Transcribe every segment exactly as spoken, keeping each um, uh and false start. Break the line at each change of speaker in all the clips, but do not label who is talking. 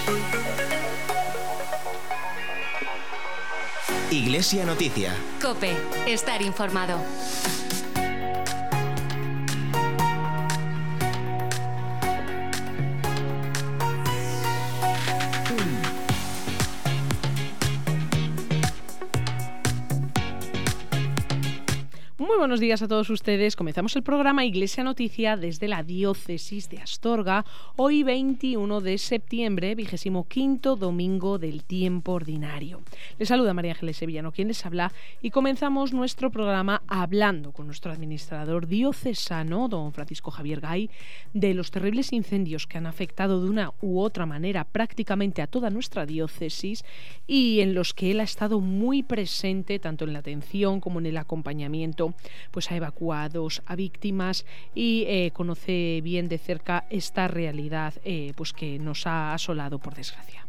Iglesia Noticia.
COPE. Estar informado.
Muy buenos días a todos ustedes. Comenzamos el programa Iglesia Noticia desde la Diócesis de Astorga, hoy veintiuno de septiembre, vigésimo quinto domingo del tiempo ordinario. Les saluda María Ángeles Sevillano, quien les habla, y comenzamos nuestro programa hablando con nuestro administrador diocesano, don Francisco Javier Gay, de los terribles incendios que han afectado de una u otra manera prácticamente a toda nuestra diócesis y en los que él ha estado muy presente tanto en la atención como en el acompañamiento pues a evacuados, a víctimas, y eh, conoce bien de cerca esta realidad eh, pues que nos ha asolado, por desgracia.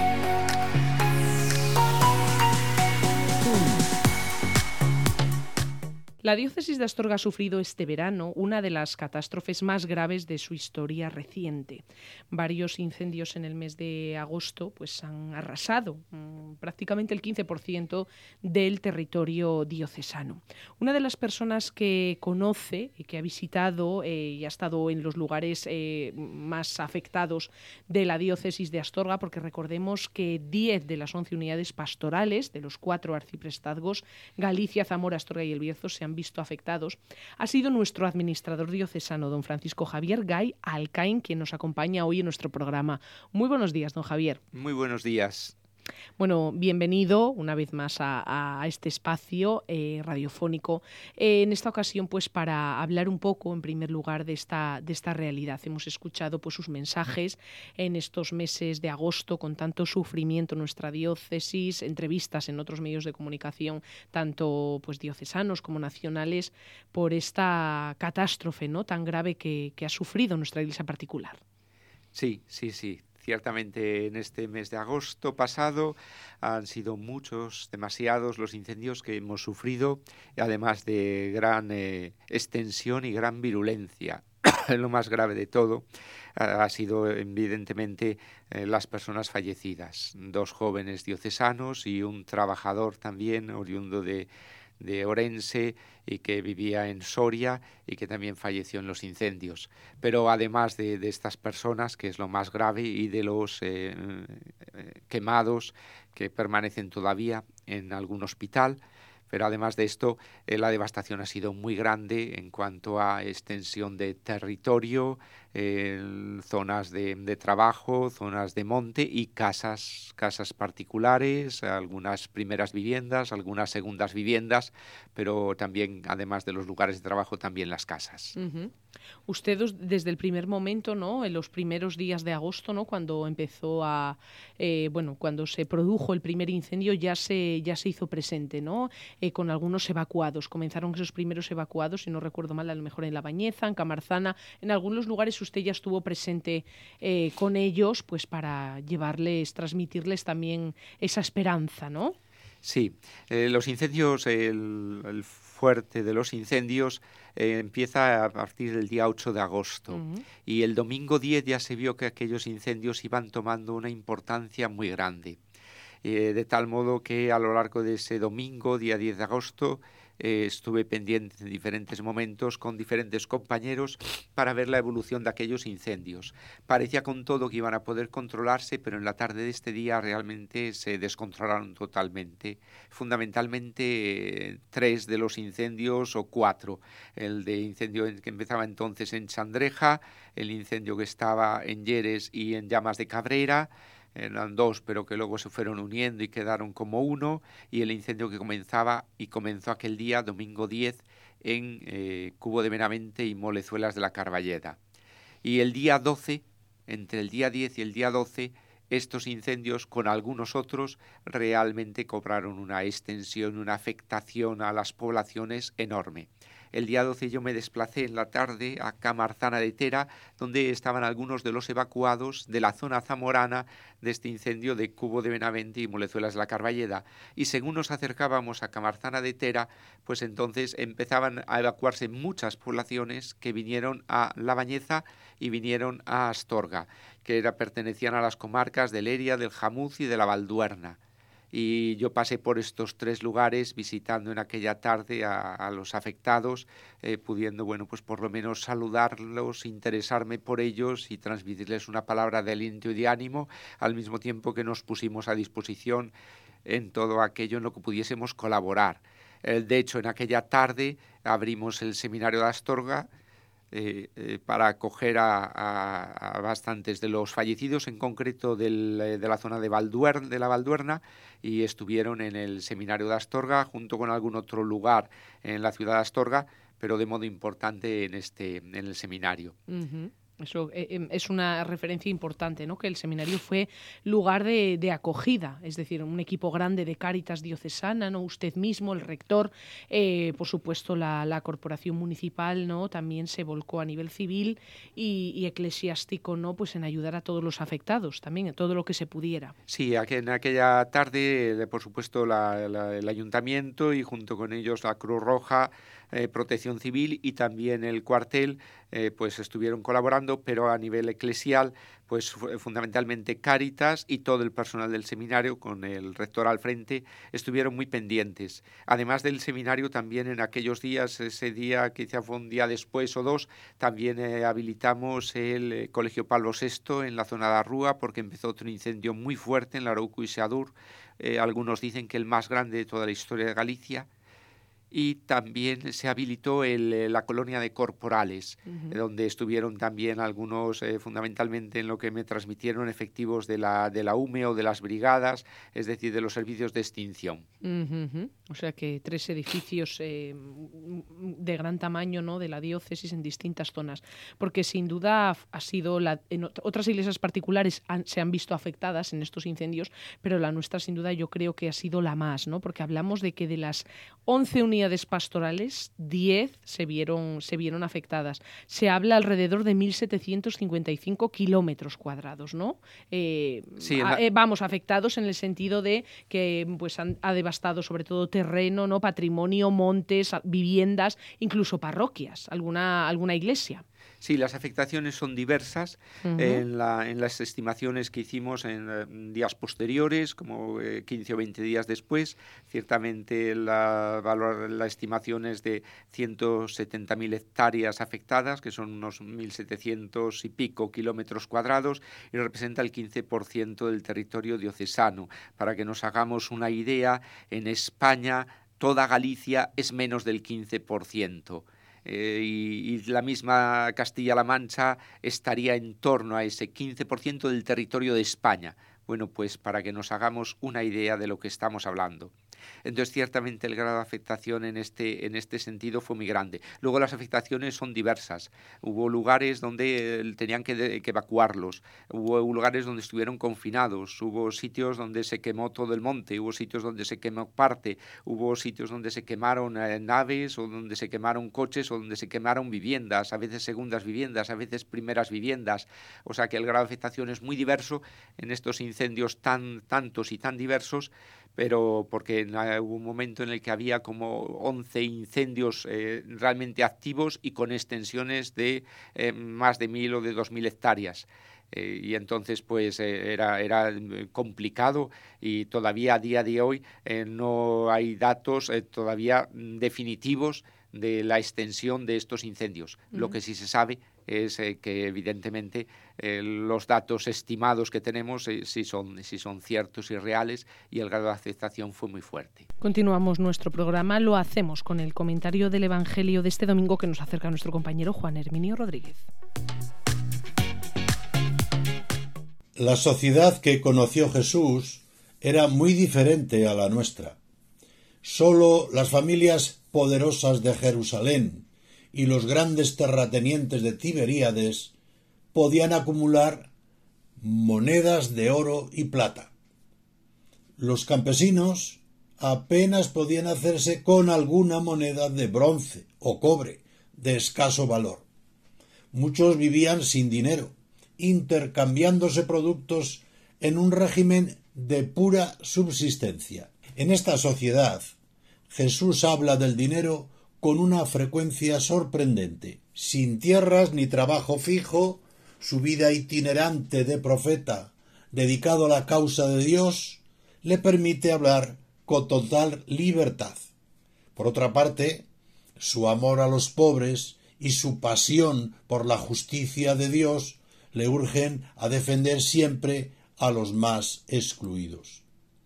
La diócesis de Astorga ha sufrido este verano una de las catástrofes más graves de su historia reciente. Varios incendios en el mes de agosto pues, han arrasado mmm, prácticamente el quince por ciento del territorio diocesano. Una de las personas que conoce y que ha visitado eh, y ha estado en los lugares eh, más afectados de la diócesis de Astorga, porque recordemos que diez de las once unidades pastorales de los cuatro arciprestazgos, Galicia, Zamora, Astorga y El Bierzo, se han visto afectados, ha sido nuestro administrador diocesano, don Francisco Javier Gay Alcaín, quien nos acompaña hoy en nuestro programa. Muy buenos días, don Javier.
Muy buenos días.
Bueno, bienvenido una vez más a, a este espacio eh, radiofónico. Eh, en esta ocasión, pues para hablar un poco, en primer lugar, de esta, de esta realidad. Hemos escuchado pues sus mensajes en estos meses de agosto con tanto sufrimiento en nuestra diócesis, entrevistas en otros medios de comunicación, tanto pues diocesanos como nacionales, por esta catástrofe, ¿no?, tan grave que, que ha sufrido nuestra iglesia particular.
Sí, sí, sí. Ciertamente en este mes de agosto pasado han sido muchos, demasiados los incendios que hemos sufrido, además de gran eh, extensión y gran virulencia. Lo más grave de todo ha sido evidentemente eh, las personas fallecidas, dos jóvenes diocesanos y un trabajador también oriundo de de Orense y que vivía en Soria y que también falleció en los incendios. Pero además de, de estas personas, que es lo más grave, y de los eh, eh, quemados que permanecen todavía en algún hospital, pero además de esto, eh, la devastación ha sido muy grande en cuanto a extensión de territorio, eh, zonas de, de trabajo, zonas de monte y casas, casas particulares, algunas primeras viviendas, algunas segundas viviendas, pero también, además de los lugares de trabajo, también las casas.
Uh-huh. Usted desde el primer momento, ¿no?, en los primeros días de agosto, ¿no?, cuando empezó a, eh, bueno, cuando se produjo el primer incendio, ya se, ya se hizo presente, ¿no?, eh, con algunos evacuados. Comenzaron esos primeros evacuados, si no recuerdo mal, a lo mejor en La Bañeza, en Camarzana, en algunos lugares usted ya estuvo presente eh, con ellos, pues para llevarles, transmitirles también esa esperanza, ¿no?
Sí, eh, los incendios, el, el fuerte de los incendios eh, empieza a partir del día ocho de agosto uh-huh. y el domingo diez ya se vio que aquellos incendios iban tomando una importancia muy grande, eh, de tal modo que a lo largo de ese domingo, día diez de agosto, Eh, estuve pendiente en diferentes momentos con diferentes compañeros para ver la evolución de aquellos incendios. Parecía con todo que iban a poder controlarse, pero en la tarde de este día realmente se descontrolaron totalmente. Fundamentalmente eh, tres de los incendios, o cuatro. El de incendio que empezaba entonces en Chandreja, el incendio que estaba en Lleres y en Llamas de Cabrera, eran dos, pero que luego se fueron uniendo y quedaron como uno, y el incendio que comenzaba y comenzó aquel día, domingo diez, en eh, Cubo de Benavente y Molezuelas de la Carballeda. Y el día doce, entre el día diez y el día doce, estos incendios, con algunos otros, realmente cobraron una extensión, una afectación a las poblaciones enorme. el día doce yo me desplacé en la tarde a Camarzana de Tera, donde estaban algunos de los evacuados de la zona zamorana de este incendio de Cubo de Benavente y Molezuelas de la Carballeda. Y según nos acercábamos a Camarzana de Tera, pues entonces empezaban a evacuarse muchas poblaciones que vinieron a La Bañeza y vinieron a Astorga, que era, pertenecían a las comarcas de Leria, del Jamuz y de la Valduerna. Y yo pasé por estos tres lugares visitando en aquella tarde a, a los afectados, eh, pudiendo, bueno, pues por lo menos saludarlos, interesarme por ellos y transmitirles una palabra de aliento y de ánimo, al mismo tiempo que nos pusimos a disposición en todo aquello en lo que pudiésemos colaborar. Eh, de hecho, en aquella tarde abrimos el seminario de Astorga, Eh, eh, para acoger a, a, a bastantes de los fallecidos, en concreto del, eh, de la zona de, Valduer, de la Valduerna, y estuvieron en el seminario de Astorga junto con algún otro lugar en la ciudad de Astorga, pero de modo importante en, este, en el seminario.
Uh-huh. Eso eh, es una referencia importante, ¿no? Que el seminario fue lugar de, de acogida, es decir, un equipo grande de Cáritas diocesana, ¿no? Usted mismo, el rector, eh, por supuesto la, la corporación municipal, ¿no? También se volcó a nivel civil y, y eclesiástico, ¿no? Pues en ayudar a todos los afectados, también en todo lo que se pudiera.
Sí, en aquella tarde, por supuesto, la, la, el ayuntamiento y junto con ellos la Cruz Roja, eh, Protección Civil y también el cuartel, eh, pues estuvieron colaborando, pero a nivel eclesial, pues fundamentalmente Cáritas y todo el personal del seminario, con el rector al frente, estuvieron muy pendientes. Además del seminario, también en aquellos días, ese día, quizá fue un día después o dos, también eh, habilitamos el eh, Colegio Pablo sexto en la zona de Arrúa, porque empezó otro incendio muy fuerte en Larouco y Seadur, eh, algunos dicen que el más grande de toda la historia de Galicia. Y también se habilitó el, la colonia de corporales, uh-huh. donde estuvieron también algunos, eh, fundamentalmente en lo que me transmitieron, efectivos de la, de la U M E o de las brigadas, es decir, de los servicios de extinción.
Uh-huh. O sea que tres edificios eh, de gran tamaño, ¿no? De la diócesis en distintas zonas, porque sin duda ha sido, la, en otras iglesias particulares han, se han visto afectadas en estos incendios, pero la nuestra sin duda yo creo que ha sido la más, ¿no? Porque hablamos de que de las once unidades pastorales, diez se vieron, se vieron afectadas. Se habla alrededor de mil setecientos cincuenta y cinco kilómetros cuadrados, ¿no? Eh,
sí,
a,
la...
eh, vamos, afectados en el sentido de que pues, han, ha devastado sobre todo terreno, ¿no? Patrimonio, montes, viviendas, incluso parroquias, alguna, alguna iglesia.
Sí, las afectaciones son diversas. Uh-huh. en, la, en las estimaciones que hicimos en, en días posteriores, como eh, quince o veinte días después, ciertamente la, valor, la estimación es de ciento setenta mil hectáreas afectadas, que son unos mil setecientos y pico kilómetros cuadrados, y representa el quince por ciento del territorio diocesano. Para que nos hagamos una idea, en España toda Galicia es menos del quince por ciento. Eh, y, y la misma Castilla-La Mancha estaría en torno a ese quince por ciento del territorio de España. Bueno, pues para que nos hagamos una idea de lo que estamos hablando. Entonces, ciertamente el grado de afectación en este, en este sentido fue muy grande. Luego las afectaciones son diversas. Hubo lugares donde eh, tenían que, de, que evacuarlos, hubo lugares donde estuvieron confinados, hubo sitios donde se quemó todo el monte, hubo sitios donde se quemó parte, hubo sitios donde se quemaron eh, naves o donde se quemaron coches o donde se quemaron viviendas, a veces segundas viviendas, a veces primeras viviendas. O sea que el grado de afectación es muy diverso en estos incendios tan tantos y tan diversos, pero porque hubo un momento en el que había como once incendios eh, realmente activos y con extensiones de eh, más de mil o de dos mil hectáreas. Eh, y entonces pues eh, era, era complicado y todavía a día de hoy eh, no hay datos eh, todavía definitivos de la extensión de estos incendios. Uh-huh. Lo que sí se sabe es eh, que evidentemente eh, los datos estimados que tenemos eh, sí, son, sí son ciertos y reales, y el grado de afectación fue muy fuerte.
Continuamos nuestro programa, lo hacemos con el comentario del Evangelio de este domingo que nos acerca nuestro compañero Juan Herminio Rodríguez.
La sociedad que conoció Jesús era muy diferente a la nuestra. Solo las familias poderosas de Jerusalén y los grandes terratenientes de Tiberíades podían acumular monedas de oro y plata. Los campesinos, apenas podían hacerse con alguna moneda de bronce o cobre de escaso valor. Muchos vivían sin dinero, intercambiándose productos en un régimen de pura subsistencia. En esta sociedad, Jesús habla del dinero con una frecuencia sorprendente. Sin tierras ni trabajo fijo, su vida itinerante de profeta, dedicado a la causa de Dios, le permite hablar con total libertad. Por otra parte, su amor a los pobres y su pasión por la justicia de Dios le urgen a defender siempre a los más excluidos.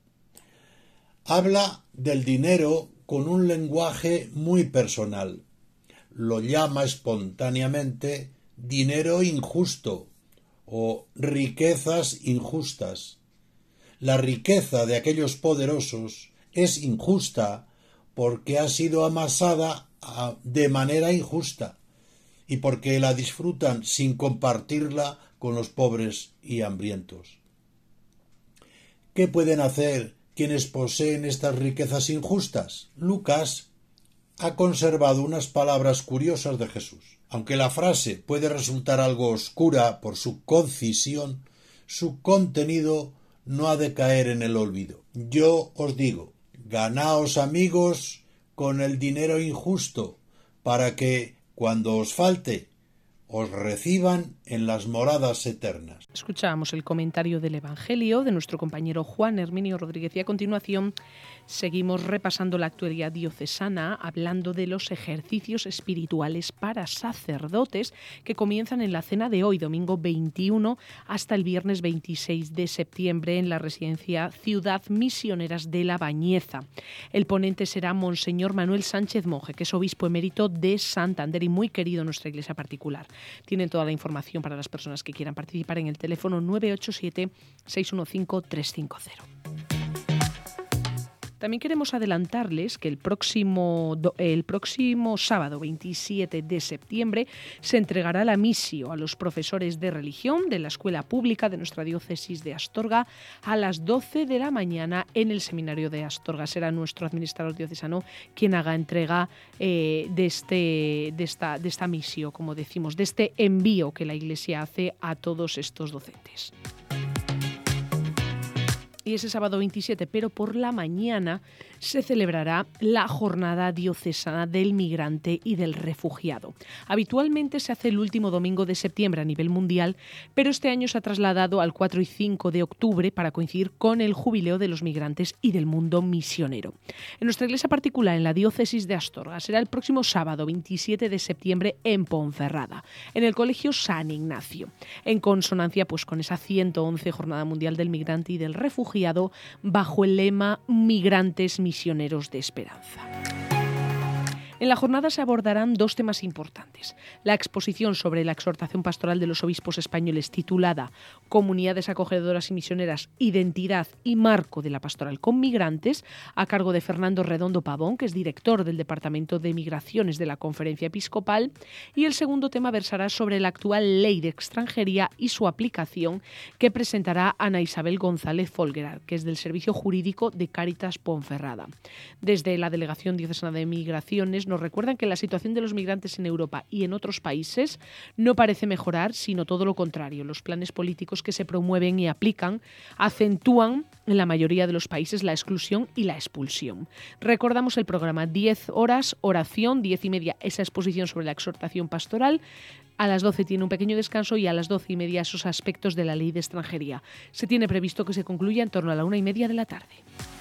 Habla del dinero con un lenguaje muy personal. Lo llama espontáneamente dinero injusto o riquezas injustas. La riqueza de aquellos poderosos es injusta porque ha sido amasada de manera injusta y porque la disfrutan sin compartirla con los pobres y hambrientos. ¿Qué pueden hacer quienes poseen estas riquezas injustas? Lucas ha conservado unas palabras curiosas de Jesús. Aunque la frase puede resultar algo oscura por su concisión, su contenido no ha de caer en el olvido. Yo os digo, ganaos amigos con el dinero injusto, para que, cuando os falte, os reciban en las moradas eternas.
Escuchábamos el comentario del Evangelio de nuestro compañero Juan Herminio Rodríguez y a continuación seguimos repasando la actualidad diocesana hablando de los ejercicios espirituales para sacerdotes que comienzan en la cena de hoy, domingo veintiuno, hasta el viernes veintiséis de septiembre en la residencia Ciudad Misioneras de La Bañeza. El ponente será Monseñor Manuel Sánchez Monje, que es obispo emérito de Santander y muy querido en nuestra iglesia particular. Tienen toda la información para las personas que quieran participar en el teléfono nueve ocho siete, seis uno cinco, tres cinco cero. También queremos adelantarles que el próximo, el próximo sábado veintisiete de septiembre se entregará la misio a los profesores de religión de la escuela pública de nuestra diócesis de Astorga a las doce de la mañana en el seminario de Astorga. Será nuestro administrador diocesano quien haga entrega eh, de, este, de, esta, de esta misio, como decimos, de este envío que la Iglesia hace a todos estos docentes. Y ese sábado veintisiete, pero por la mañana, se celebrará la Jornada Diocesana del Migrante y del Refugiado. Habitualmente se hace el último domingo de septiembre a nivel mundial, pero este año se ha trasladado al cuatro y cinco de octubre para coincidir con el jubileo de los migrantes y del mundo misionero. En nuestra iglesia particular, en la diócesis de Astorga, será el próximo sábado veintisiete de septiembre en Ponferrada, en el Colegio San Ignacio, en consonancia pues con esa ciento once Jornada Mundial del Migrante y del Refugiado, bajo el lema Migrantes Misioneros de Esperanza. En la jornada se abordarán dos temas importantes. La exposición sobre la exhortación pastoral de los obispos españoles titulada Comunidades acogedoras y misioneras, identidad y marco de la pastoral con migrantes, a cargo de Fernando Redondo Pavón, que es director del Departamento de Migraciones de la Conferencia Episcopal. Y el segundo tema versará sobre la actual ley de extranjería y su aplicación, que presentará Ana Isabel González Folguerar, que es del Servicio Jurídico de Cáritas Ponferrada. Desde la Delegación Diocesana de Migraciones nos recuerdan que la situación de los migrantes en Europa y en otros países no parece mejorar, sino todo lo contrario. Los planes políticos que se promueven y aplican acentúan en la mayoría de los países la exclusión y la expulsión. Recordamos el programa diez horas, oración, diez y media esa exposición sobre la exhortación pastoral. A las doce tiene un pequeño descanso y a las doce y media esos aspectos de la ley de extranjería. Se tiene previsto que se concluya en torno a la una y media de la tarde.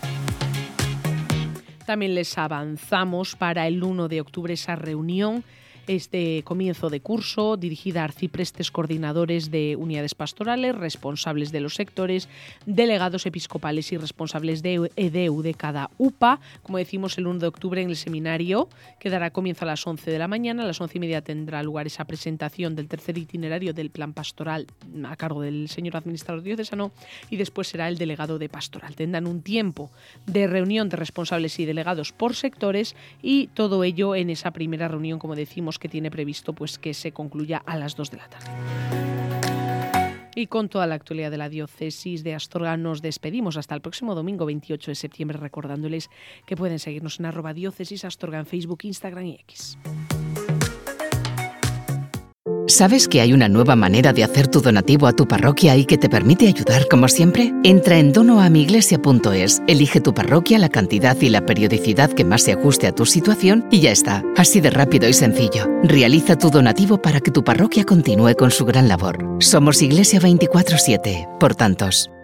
También les avanzamos para el uno de octubre esa reunión, este comienzo de curso, dirigida a arciprestes coordinadores de unidades pastorales, responsables de los sectores, delegados episcopales y responsables de E D U de cada U P A. Como decimos, el uno de octubre en el seminario, que dará comienzo a las once de la mañana. A las once y media tendrá lugar esa presentación del tercer itinerario del plan pastoral a cargo del señor administrador diocesano y después será el delegado de pastoral. Tendrán un tiempo de reunión de responsables y delegados por sectores y todo ello en esa primera reunión, como decimos, que tiene previsto pues que se concluya a las dos de la tarde. Y con toda la actualidad de la diócesis de Astorga nos despedimos hasta el próximo domingo veintiocho de septiembre, recordándoles que pueden seguirnos en arroba diócesis Astorga en Facebook, Instagram y X.
¿Sabes que hay una nueva manera de hacer tu donativo a tu parroquia y que te permite ayudar como siempre? Entra en dono a mi iglesia punto es, elige tu parroquia, la cantidad y la periodicidad que más se ajuste a tu situación y ya está. Así de rápido y sencillo. Realiza tu donativo para que tu parroquia continúe con su gran labor. Somos Iglesia veinticuatro siete, por tantos.